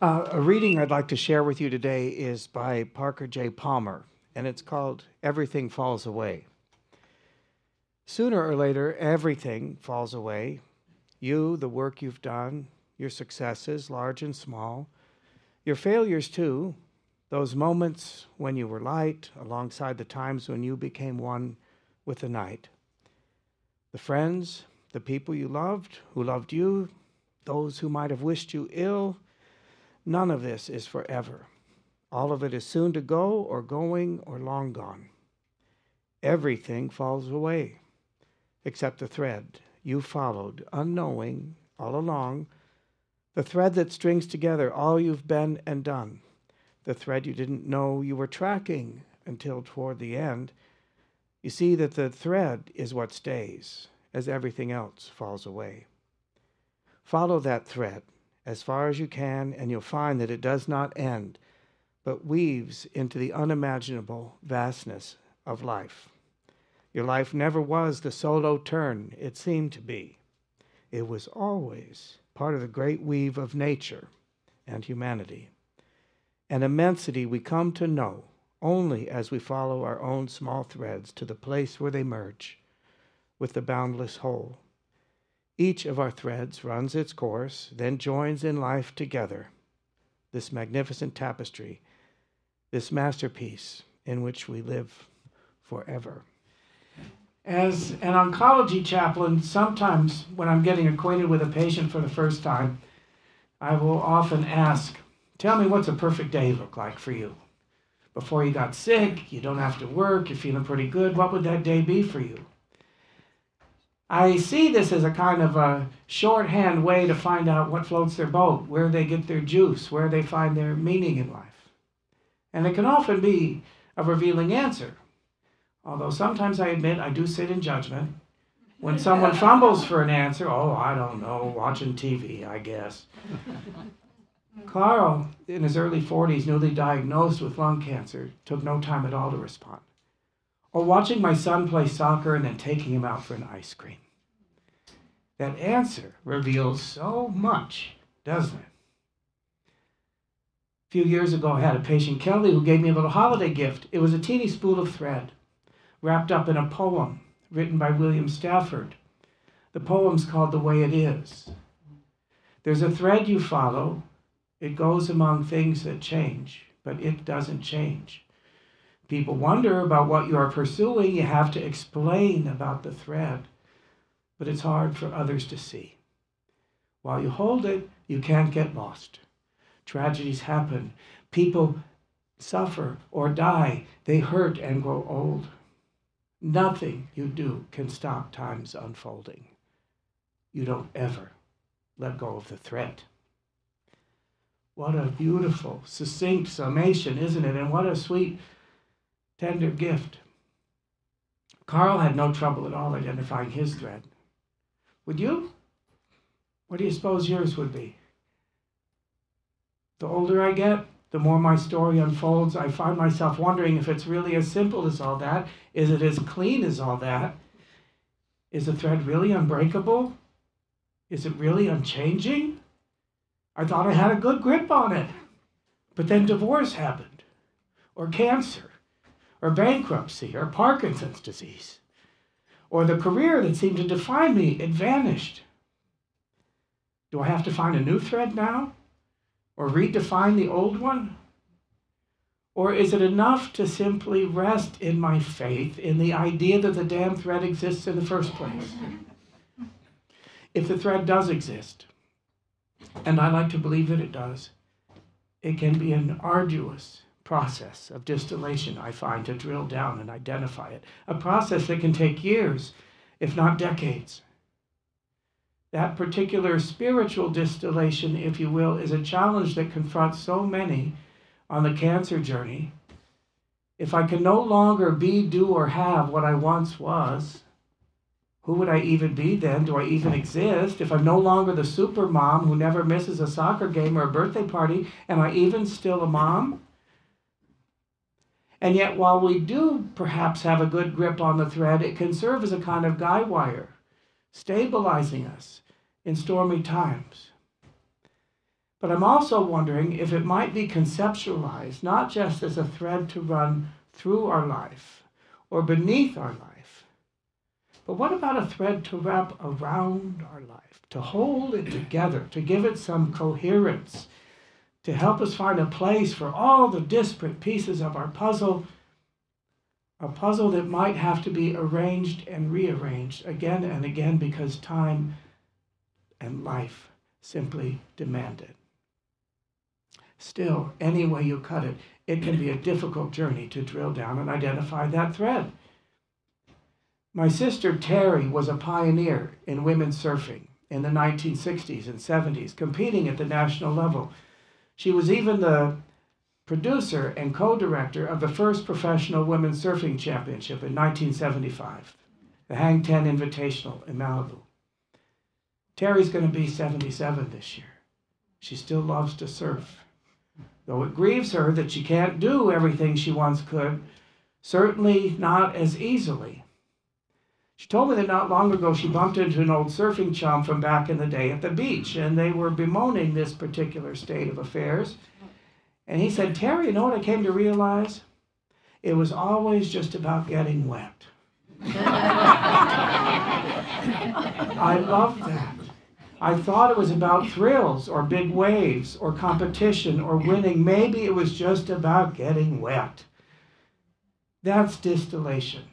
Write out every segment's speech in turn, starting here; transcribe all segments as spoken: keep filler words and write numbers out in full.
Uh, a reading I'd like to share with you today is by Parker J. Palmer, and it's called Everything Falls Away. Sooner or later, everything falls away. You, the work you've done, your successes, large and small, your failures too, those moments when you were light alongside the times when you became one with the night. The friends, the people you loved, who loved you, those who might have wished you ill, none of this is forever. All of it is soon to go or going or long gone. Everything falls away, except the thread you followed, unknowing, all along, the thread that strings together all you've been and done, the thread you didn't know you were tracking until toward the end. You see that the thread is what stays, as everything else falls away. Follow that thread as far as you can, and you'll find that it does not end, but weaves into the unimaginable vastness of life. Your life never was the solo turn it seemed to be. It was always part of the great weave of nature and humanity, an immensity we come to know only as we follow our own small threads to the place where they merge with the boundless whole. Each of our threads runs its course, then joins in life together, this magnificent tapestry, this masterpiece in which we live forever. As an oncology chaplain, sometimes when I'm getting acquainted with a patient for the first time, I will often ask, tell me, what's a perfect day look like for you? Before you got sick, you don't have to work, you're feeling pretty good, what would that day be for you? I see this as a kind of a shorthand way to find out what floats their boat, where they get their juice, where they find their meaning in life. And it can often be a revealing answer. Although sometimes I admit I do sit in judgment. When someone fumbles for an answer, oh, I don't know, watching T V, I guess. Carl, in his early forties, newly diagnosed with lung cancer, took no time at all to respond. Or watching my son play soccer and then taking him out for an ice cream. That answer reveals so much, doesn't it? A few years ago, I had a patient, Kelly, who gave me a little holiday gift. It was a teeny spool of thread wrapped up in a poem written by William Stafford. The poem's called The Way It Is. There's a thread you follow. It goes among things that change, but it doesn't change. People wonder about what you are pursuing. You have to explain about the thread, but it's hard for others to see. While you hold it, you can't get lost. Tragedies happen. People suffer or die. They hurt and grow old. Nothing you do can stop time's unfolding. You don't ever let go of the thread. What a beautiful, succinct summation, isn't it? And what a sweet, tender gift. Carl had no trouble at all identifying his thread. Would you? What do you suppose yours would be? The older I get, the more my story unfolds, I find myself wondering if it's really as simple as all that. Is it as clean as all that? Is the thread really unbreakable? Is it really unchanging? I thought I had a good grip on it. But then divorce happened, or cancer, or bankruptcy, or Parkinson's disease, or the career that seemed to define me, it vanished. Do I have to find a new thread now? Or redefine the old one? Or is it enough to simply rest in my faith in the idea that the damn thread exists in the first place? If the thread does exist, and I like to believe that it does, it can be an arduous process of distillation, I find, to drill down and identify it. A process that can take years, if not decades. That particular spiritual distillation, if you will, is a challenge that confronts so many on the cancer journey. If I can no longer be, do, or have what I once was, who would I even be then? Do I even exist? If I'm no longer the super mom who never misses a soccer game or a birthday party, am I even still a mom? And yet, while we do perhaps have a good grip on the thread, it can serve as a kind of guy wire, stabilizing us in stormy times. But I'm also wondering if it might be conceptualized not just as a thread to run through our life or beneath our life, but what about a thread to wrap around our life, to hold it together, to give it some coherence, to help us find a place for all the disparate pieces of our puzzle, a puzzle that might have to be arranged and rearranged again and again because time and life simply demand it. Still, any way you cut it, it can be a difficult journey to drill down and identify that thread. My sister Terry was a pioneer in women's surfing in the nineteen sixties and seventies, competing at the national level. She was even the producer and co-director of the first professional women's surfing championship in nineteen seventy-five, the Hang Ten Invitational in Malibu. Terry's going to be seventy-seven this year. She still loves to surf. Though it grieves her that she can't do everything she once could, certainly not as easily. She told me that not long ago she bumped into an old surfing chum from back in the day at the beach, and they were bemoaning this particular state of affairs. And he said, "Terry, you know what I came to realize? It was always just about getting wet." I love that. I thought it was about thrills or big waves or competition or winning. Maybe it was just about getting wet. That's distillation.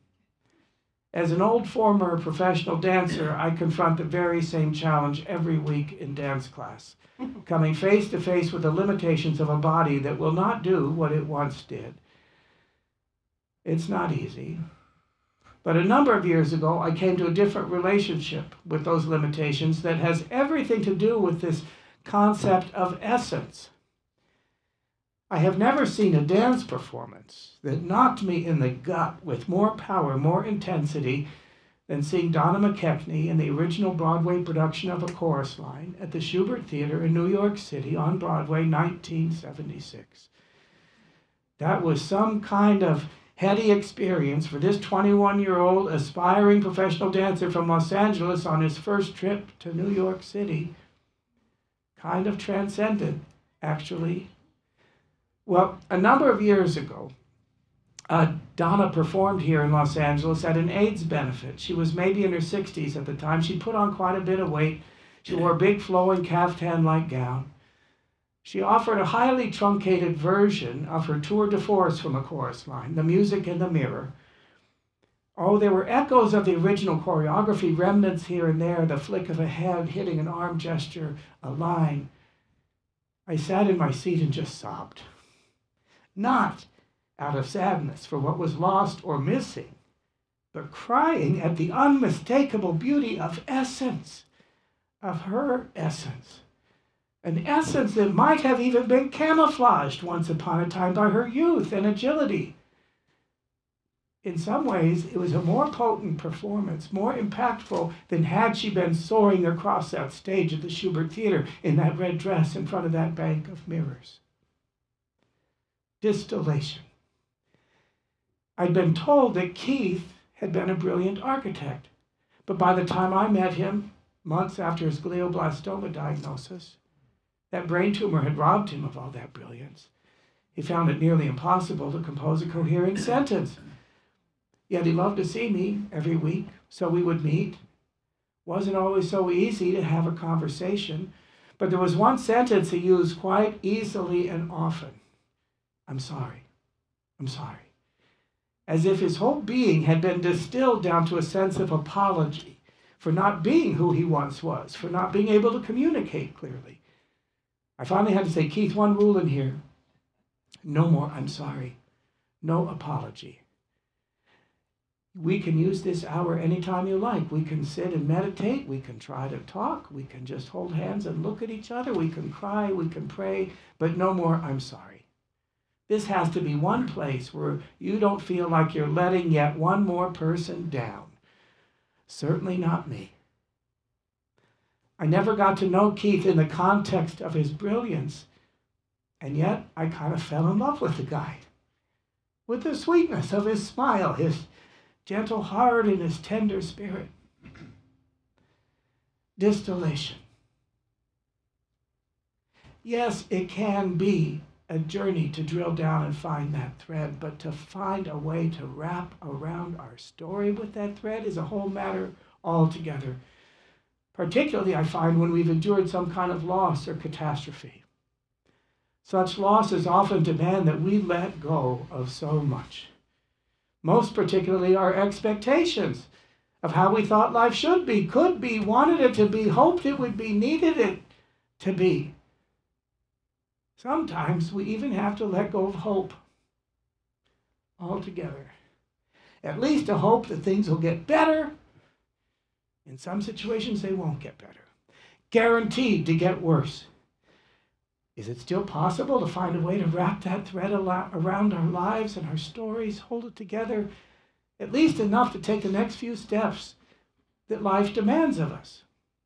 As an old former professional dancer, I confront the very same challenge every week in dance class, coming face to face with the limitations of a body that will not do what it once did. It's not easy. But a number of years ago, I came to a different relationship with those limitations that has everything to do with this concept of essence. I have never seen a dance performance that knocked me in the gut with more power, more intensity than seeing Donna McKechnie in the original Broadway production of A Chorus Line at the Shubert Theater in New York City on Broadway, nineteen seventy-six. That was some kind of heady experience for this twenty-one-year-old aspiring professional dancer from Los Angeles on his first trip to New York City. Kind of transcendent, actually. Well, a number of years ago, uh, Donna performed here in Los Angeles at an AIDS benefit. She was maybe in her sixties at the time. She put on quite a bit of weight. She wore a big flowing caftan-like gown. She offered a highly truncated version of her tour de force from A Chorus Line, The Music in the Mirror. Oh, there were echoes of the original choreography, remnants here and there, the flick of a head hitting an arm gesture, a line. I sat in my seat and just sobbed. Not out of sadness for what was lost or missing, but crying at the unmistakable beauty of essence, of her essence. An essence that might have even been camouflaged once upon a time by her youth and agility. In some ways, it was a more potent performance, more impactful than had she been soaring across that stage at the Shubert Theater in that red dress in front of that bank of mirrors. Distillation. I'd been told that Keith had been a brilliant architect, but by the time I met him, months after his glioblastoma diagnosis, that brain tumor had robbed him of all that brilliance. He found it nearly impossible to compose a coherent sentence. Yet he loved to see me every week, so we would meet. Wasn't always so easy to have a conversation, but there was one sentence he used quite easily and often. I'm sorry. I'm sorry. As if his whole being had been distilled down to a sense of apology for not being who he once was, for not being able to communicate clearly. I finally had to say, Keith, one rule in here. No more I'm sorry. No apology. We can use this hour anytime you like. We can sit and meditate. We can try to talk. We can just hold hands and look at each other. We can cry. We can pray. But no more I'm sorry. This has to be one place where you don't feel like you're letting yet one more person down. Certainly not me. I never got to know Keith in the context of his brilliance, and yet I kind of fell in love with the guy. With the sweetness of his smile, his gentle heart, and his tender spirit. Distillation. Yes, it can be a journey to drill down and find that thread, but to find a way to wrap around our story with that thread is a whole matter altogether. Particularly, I find when we've endured some kind of loss or catastrophe. Such losses often demand that we let go of so much. Most particularly our expectations of how we thought life should be, could be, wanted it to be, hoped it would be, needed it to be. Sometimes we even have to let go of hope altogether. At least a hope that things will get better. In some situations, they won't get better. Guaranteed to get worse. Is it still possible to find a way to wrap that thread around our lives and our stories, hold it together, at least enough to take the next few steps that life demands of us?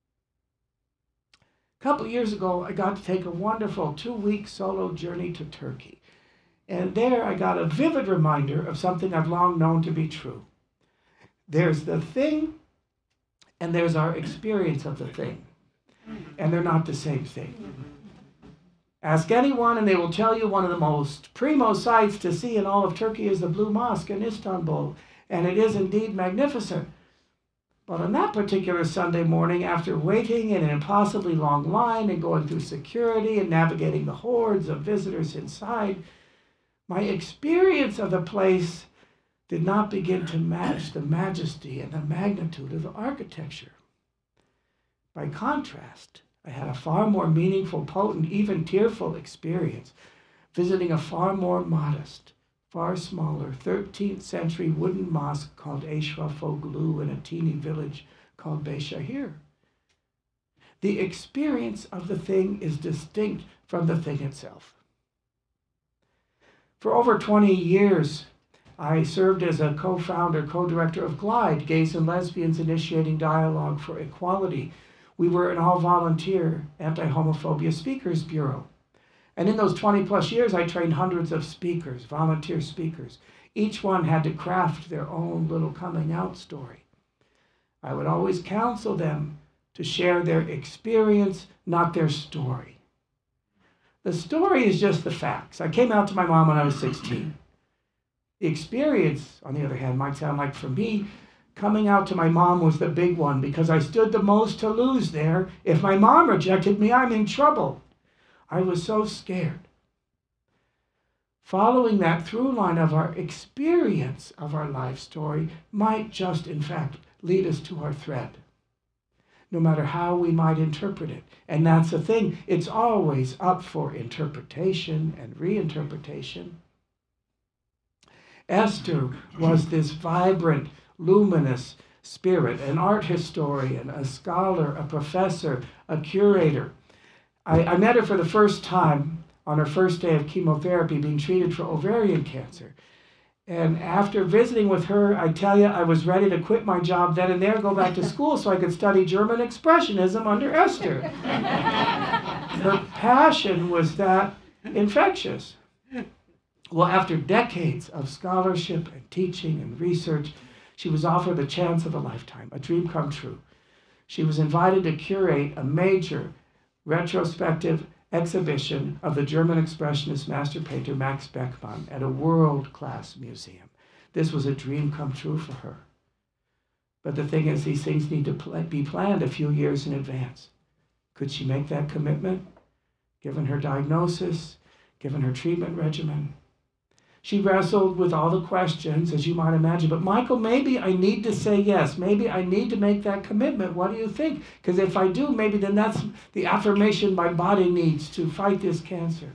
A couple of years ago, I got to take a wonderful two-week solo journey to Turkey. And there I got a vivid reminder of something I've long known to be true. There's the thing, and there's our experience of the thing. And they're not the same thing. Ask anyone, and they will tell you one of the most primo sights to see in all of Turkey is the Blue Mosque in Istanbul. And it is indeed magnificent. But on that particular Sunday morning, after waiting in an impossibly long line and going through security and navigating the hordes of visitors inside, my experience of the place did not begin to match the majesty and the magnitude of the architecture. By contrast, I had a far more meaningful, potent, even tearful experience visiting a far more modest, far smaller thirteenth century wooden mosque called Eşrefoglu in a teeny village called Beyşehir. The experience of the thing is distinct from the thing itself. For over twenty years, I served as a co-founder, co-director of GLIDE, Gays and Lesbians Initiating Dialogue for Equality. We were an all-volunteer anti-homophobia speakers bureau. And in those twenty plus years, I trained hundreds of speakers, volunteer speakers. Each one had to craft their own little coming out story. I would always counsel them to share their experience, not their story. The story is just the facts. I came out to my mom when I was sixteen. The experience, on the other hand, might sound like for me, coming out to my mom was the big one because I stood the most to lose there. If my mom rejected me, I'm in trouble. I was so scared. Following that through line of our experience of our life story might just, in fact, lead us to our thread, no matter how we might interpret it. And that's the thing. It's always up for interpretation and reinterpretation. Esther was this vibrant, luminous spirit, an art historian, a scholar, a professor, a curator. I, I met her for the first time on her first day of chemotherapy, being treated for ovarian cancer. And after visiting with her, I tell you, I was ready to quit my job then and there, go back to school so I could study German Expressionism under Esther. Her passion was that infectious. Well, after decades of scholarship and teaching and research, she was offered the chance of a lifetime, a dream come true. She was invited to curate a major retrospective exhibition of the German Expressionist master painter Max Beckmann at a world-class museum. This was a dream come true for her. But the thing is, these things need to pl- be planned a few years in advance. Could she make that commitment, given her diagnosis, given her treatment regimen? She wrestled with all the questions, as you might imagine. But Michael, maybe I need to say yes. Maybe I need to make that commitment. What do you think? Because if I do, maybe then that's the affirmation my body needs to fight this cancer.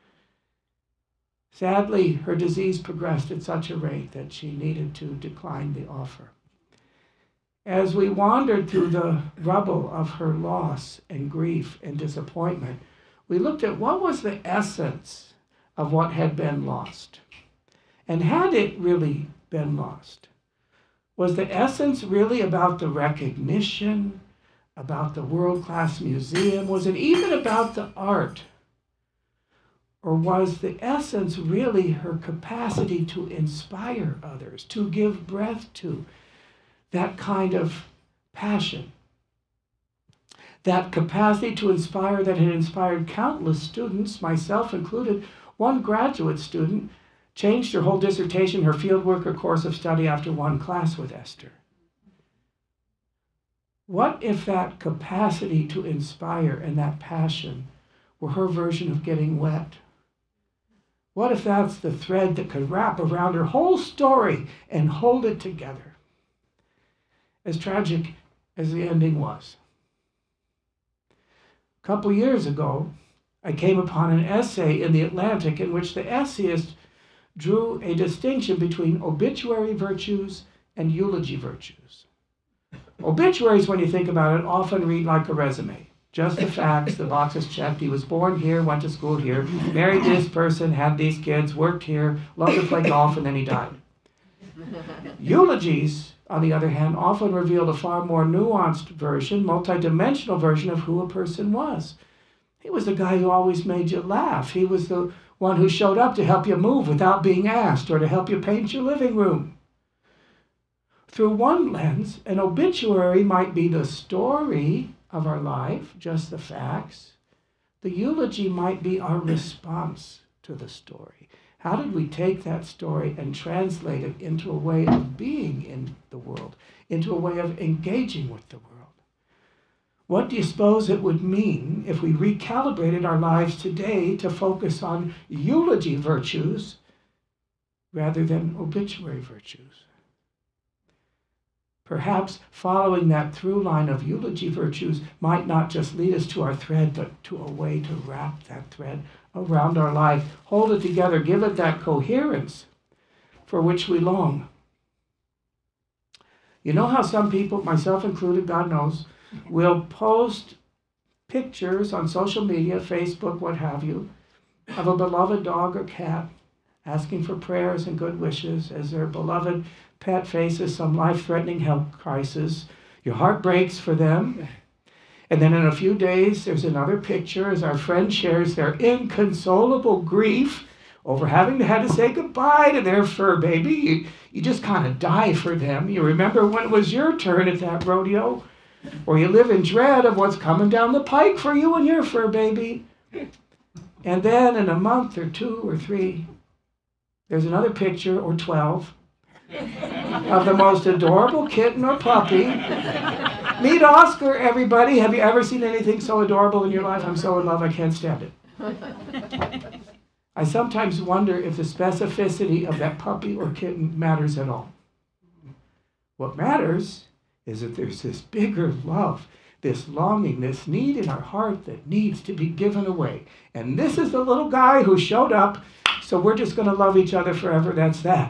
Sadly, her disease progressed at such a rate that she needed to decline the offer. As we wandered through the rubble of her loss and grief and disappointment, we looked at what was the essence of what had been lost. And had it really been lost? Was the essence really about the recognition, about the world-class museum? Was it even about the art? Or was the essence really her capacity to inspire others, to give breath to that kind of passion? That capacity to inspire that had inspired countless students, myself included. One graduate student changed her whole dissertation, her fieldwork, her course of study after one class with Esther. What if that capacity to inspire and that passion were her version of getting wet? What if that's the thread that could wrap around her whole story and hold it together? As tragic as the ending was. A couple years ago, I came upon an essay in The Atlantic in which the essayist drew a distinction between obituary virtues and eulogy virtues. Obituaries, when you think about it, often read like a resume. Just the facts, the boxes checked. He was born here, went to school here, married this person, had these kids, worked here, loved to play golf, and then he died. Eulogies, on the other hand, often revealed a far more nuanced version, multidimensional version of who a person was. He was the guy who always made you laugh. He was the one who showed up to help you move without being asked or to help you paint your living room. Through one lens, an obituary might be the story of our life, just the facts. The eulogy might be our response to the story. How did we take that story and translate it into a way of being in the world, into a way of engaging with the world? What do you suppose it would mean if we recalibrated our lives today to focus on eulogy virtues rather than obituary virtues? Perhaps following that through line of eulogy virtues might not just lead us to our thread, but to a way to wrap that thread around our life, hold it together, give it that coherence for which we long. You know how some people, myself included, God knows, will post pictures on social media, Facebook, what have you, of a beloved dog or cat asking for prayers and good wishes as their beloved pet faces some life-threatening health crisis. Your heart breaks for them. And then in a few days, there's another picture as our friend shares their inconsolable grief over having to have to say goodbye to their fur baby. You, you just kind of die for them. You remember when it was your turn at that rodeo, or you live in dread of what's coming down the pike for you and your fur baby. And then in a month or two or three, there's another picture, or twelve, of the most adorable kitten or puppy. Meet Oscar, everybody. Have you ever seen anything so adorable in your life? I'm so in love, I can't stand it. I sometimes wonder if the specificity of that puppy or kitten matters at all. What matters is that there's this bigger love, this longing, this need in our heart that needs to be given away. And this is the little guy who showed up, so we're just going to love each other forever. That's that.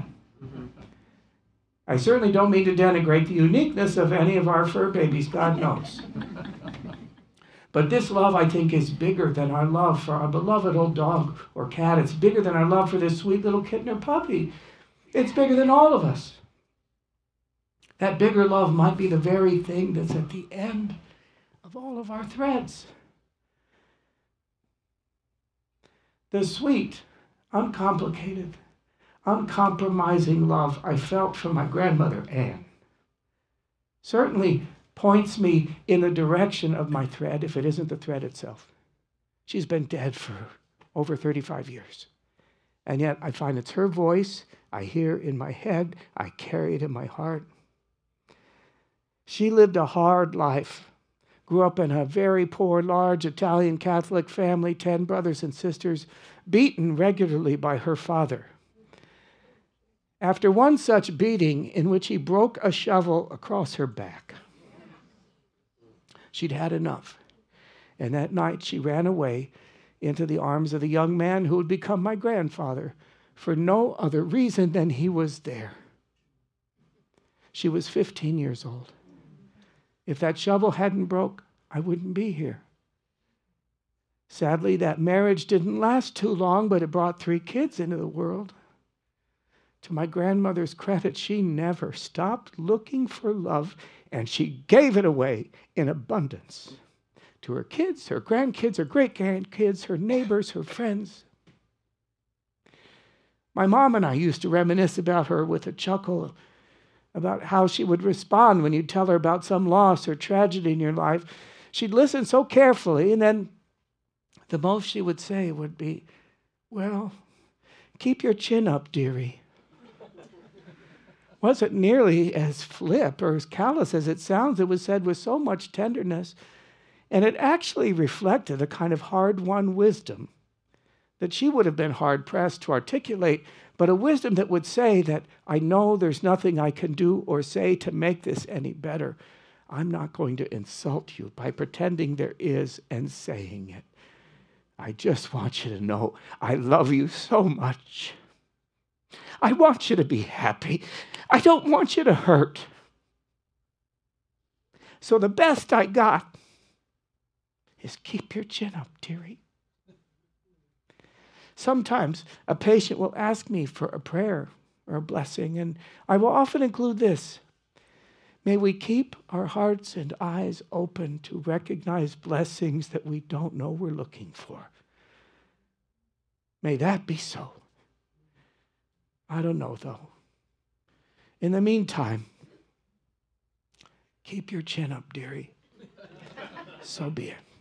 I certainly don't mean to denigrate the uniqueness of any of our fur babies, God knows. But this love, I think, is bigger than our love for our beloved old dog or cat. It's bigger than our love for this sweet little kitten or puppy. It's bigger than all of us. That bigger love might be the very thing that's at the end of all of our threads. The sweet, uncomplicated, uncompromising love I felt from my grandmother, Anne, certainly points me in the direction of my thread, if it isn't the thread itself. She's been dead for over thirty-five years. And yet I find it's her voice I hear in my head, I carry it in my heart. She lived a hard life, grew up in a very poor, large Italian Catholic family, ten brothers and sisters, beaten regularly by her father. After one such beating in which he broke a shovel across her back, she'd had enough. And that night she ran away into the arms of the young man who would become my grandfather for no other reason than he was there. She was fifteen years old. If that shovel hadn't broke, I wouldn't be here. Sadly, that marriage didn't last too long, but it brought three kids into the world. To my grandmother's credit, she never stopped looking for love, and she gave it away in abundance to her kids, her grandkids, her great-grandkids, her neighbors, her friends. My mom and I used to reminisce about her with a chuckle about how she would respond when you tell her about some loss or tragedy in your life. she'd listen so carefully, and then the most she would say would be, well, keep your chin up, dearie. Wasn't nearly as flip or as callous as it sounds. It was said with so much tenderness. And it actually reflected a kind of hard-won wisdom that she would have been hard-pressed to articulate, but a wisdom that would say that I know there's nothing I can do or say to make this any better. I'm not going to insult you by pretending there is and saying it. I just want you to know I love you so much. I want you to be happy. I don't want you to hurt. So the best I got is keep your chin up, dearie. Sometimes a patient will ask me for a prayer or a blessing, and I will often include this. May we keep our hearts and eyes open to recognize blessings that we don't know we're looking for. May that be so. I don't know, though. In the meantime, keep your chin up, dearie. So be it.